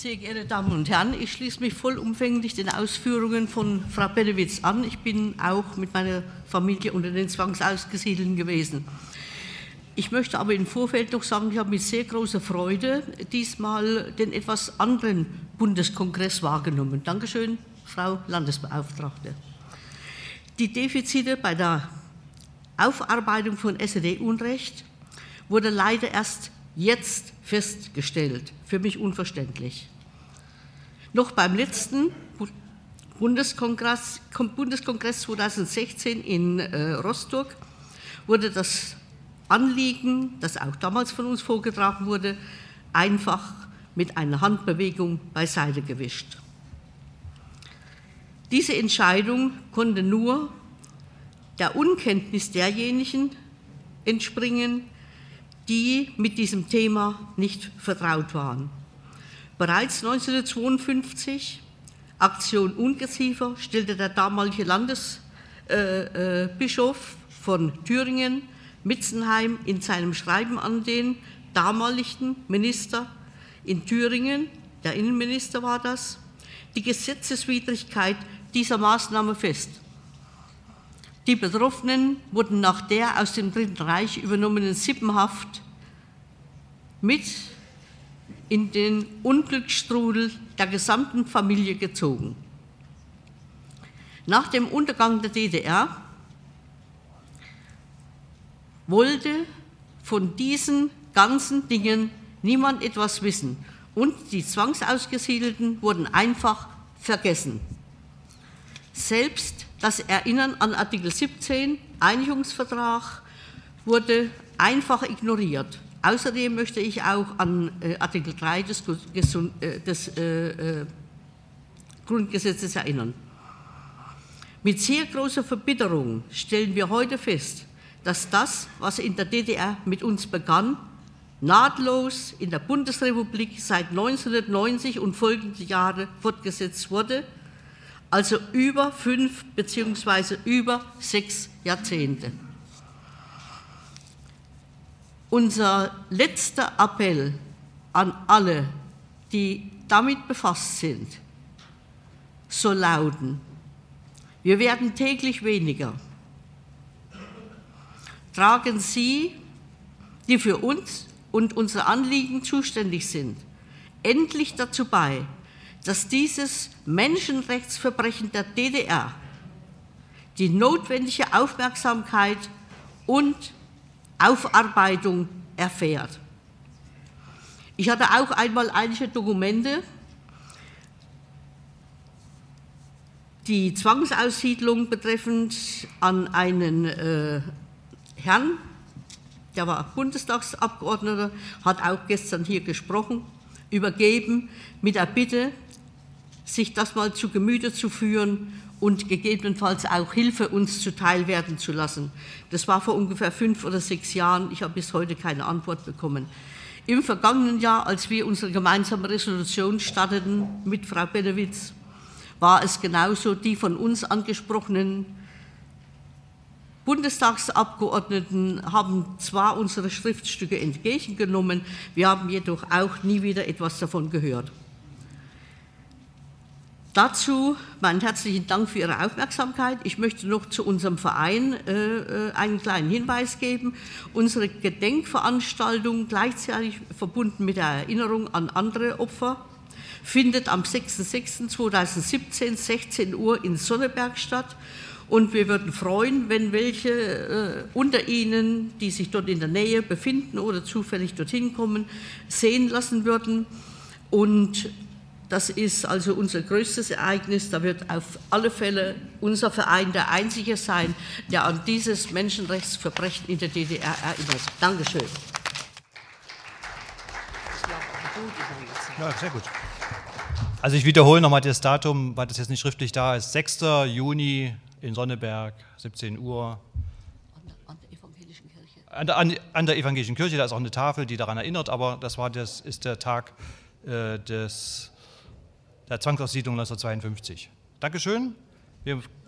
Sehr geehrte Damen und Herren, ich schließe mich vollumfänglich den Ausführungen von Frau Benewitz an. Ich bin auch mit meiner Familie unter den Zwangsausgesiedelten gewesen. Ich möchte aber im Vorfeld noch sagen, ich habe mit sehr großer Freude diesmal den etwas anderen Bundeskongress wahrgenommen. Dankeschön, Frau Landesbeauftragte. Die Defizite bei der Aufarbeitung von SED-Unrecht wurde leider erst jetzt festgestellt. Für mich unverständlich. Noch beim letzten Bundeskongress 2016 in Rostock wurde das Anliegen, das auch damals von uns vorgetragen wurde, einfach mit einer Handbewegung beiseite gewischt. Diese Entscheidung konnte nur der Unkenntnis derjenigen entspringen, die mit diesem Thema nicht vertraut waren. Bereits 1952, Aktion Ungeziefer, stellte der damalige Landesbischof von Thüringen, Mitzenheim, in seinem Schreiben an den damaligen Minister in Thüringen, der Innenminister war das, die Gesetzeswidrigkeit dieser Maßnahme fest. Die Betroffenen wurden nach der aus dem Dritten Reich übernommenen Sippenhaft mit in den Unglücksstrudel der gesamten Familie gezogen. Nach dem Untergang der DDR wollte von diesen ganzen Dingen niemand etwas wissen und die Zwangsausgesiedelten wurden einfach vergessen. Selbst das Erinnern an Artikel 17, Einigungsvertrag, wurde einfach ignoriert. Außerdem möchte ich auch an Artikel 3 des Grundgesetzes erinnern. Mit sehr großer Verbitterung stellen wir heute fest, dass das, was in der DDR mit uns begann, nahtlos in der Bundesrepublik seit 1990 und folgende Jahre fortgesetzt wurde, also über 5 bzw. über 6 Jahrzehnte. Unser letzter Appell an alle, die damit befasst sind, soll lauten: Wir werden täglich weniger. Tragen Sie, die für uns und unsere Anliegen zuständig sind, endlich dazu bei, dass dieses Menschenrechtsverbrechen der DDR die notwendige Aufmerksamkeit und Aufarbeitung erfährt. Ich hatte auch einmal einige Dokumente, die Zwangsaussiedlung betreffend, an einen Herrn, der war Bundestagsabgeordneter, hat auch gestern hier gesprochen, übergeben mit der Bitte, sich das mal zu Gemüte zu führen und gegebenenfalls auch Hilfe uns zuteil werden zu lassen. Das war vor ungefähr 5 oder 6 Jahren. Ich habe bis heute keine Antwort bekommen. Im vergangenen Jahr, als wir unsere gemeinsame Resolution starteten mit Frau Benewitz, war es genauso. Die von uns angesprochenen Bundestagsabgeordneten haben zwar unsere Schriftstücke entgegengenommen, wir haben jedoch auch nie wieder etwas davon gehört. Dazu meinen herzlichen Dank für Ihre Aufmerksamkeit. Ich möchte noch zu unserem Verein einen kleinen Hinweis geben. Unsere Gedenkveranstaltung, gleichzeitig verbunden mit der Erinnerung an andere Opfer, findet am 6.6.2017, 16 Uhr in Sonneberg statt. Und wir würden freuen, wenn welche unter Ihnen, die sich dort in der Nähe befinden oder zufällig dorthin kommen, sehen lassen würden. Und das ist also unser größtes Ereignis. Da wird auf alle Fälle unser Verein der einzige sein, der an dieses Menschenrechtsverbrechen in der DDR erinnert. Dankeschön. Ja, sehr gut. Also ich wiederhole nochmal das Datum, weil das jetzt nicht schriftlich da ist. 6. Juni in Sonneberg, 17 Uhr. An der evangelischen Kirche. An der evangelischen Kirche, da ist auch eine Tafel, die daran erinnert, aber das ist der Tag der Zwangsaussiedlung 1952. Dankeschön. Wir